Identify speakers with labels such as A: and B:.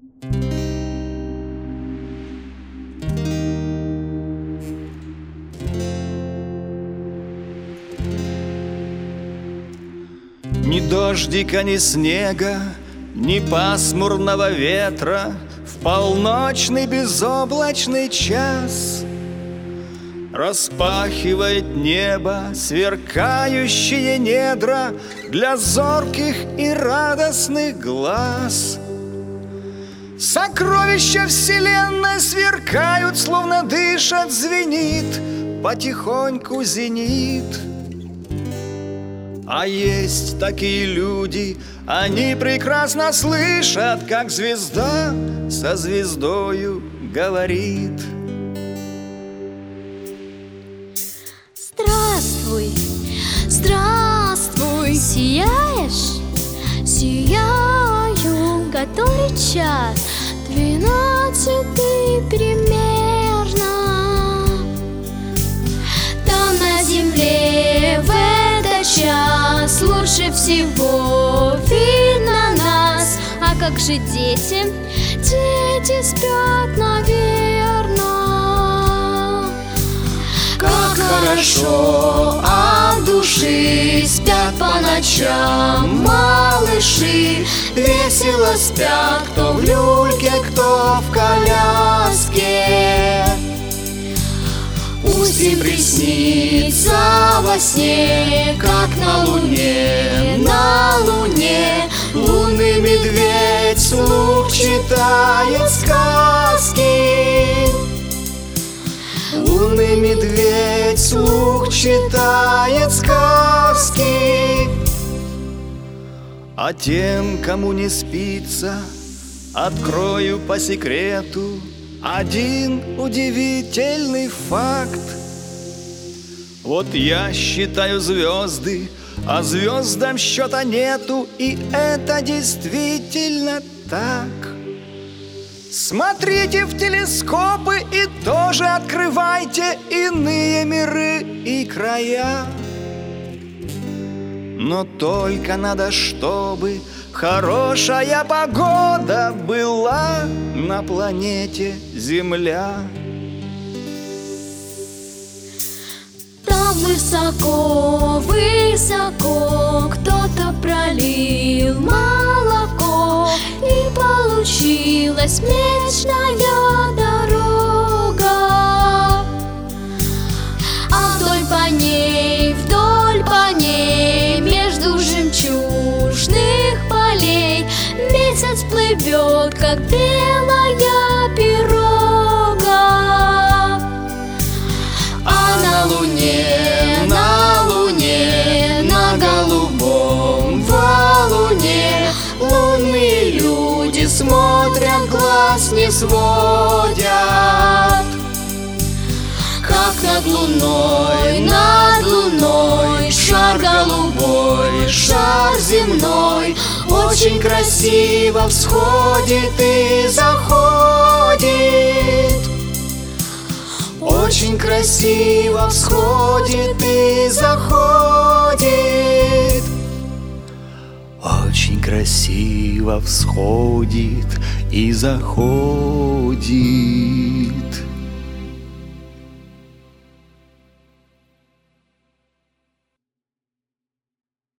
A: Ни дождика, ни снега, ни пасмурного ветра в полночный безоблачный час распахивает небо сверкающие недра для зорких и радостных глаз. Сокровища вселенной сверкают, словно дышат, звенит, потихоньку зенит. А есть такие люди, они прекрасно слышат, как звезда со звездою говорит.
B: Здравствуй, здравствуй, сияешь? Сияю, который час? 12 примерно. Там на земле в этот час лучше всего видно нас. А как же дети? Дети спят, наверно. Как хорошо от души спят по ночам малыши. Весело спят, кто в люльке, кто в коляске. Пусть им приснится во сне, как на луне, лунный медведь вслух читает сказки. Лунный медведь вслух читает сказки. А тем, кому не спится, открою по секрету один удивительный факт. Вот я считаю звезды, а звездам счета нету, и это действительно так. Смотрите в телескопы и тоже открывайте иные миры и края. Но только надо, чтобы хорошая погода была на планете Земля. Там высоко, высоко кто-то пролил молоко, и получилась Млечная дорога. А вдоль по ней между жемчужных полей месяц плывет, как белая пирога. А на луне, на голубом валуне лунные люди смотрят, глаз не сводят. Как над луной шар голубой, шар земной очень красиво всходит и заходит. Очень красиво всходит и заходит. Очень красиво всходит и заходит.